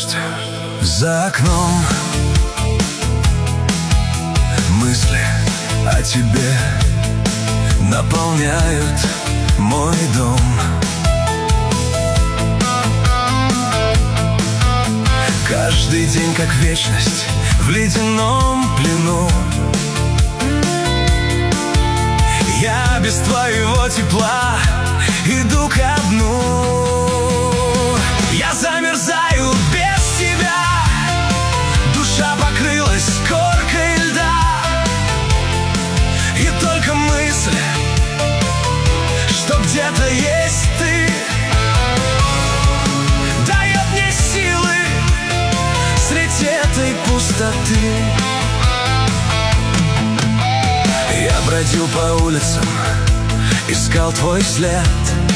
дождь за окном. Мысли о тебе наполняют мой дом. Каждый день как вечность в ледяном плену. Я без твоего тепла иду ко дну. Я замерзаю без тебя, душа покрылась коркой льда. И только мысль, что где-то есть ты, дает мне силы среди этой пустоты. Я бродил по улицам, искал твой след.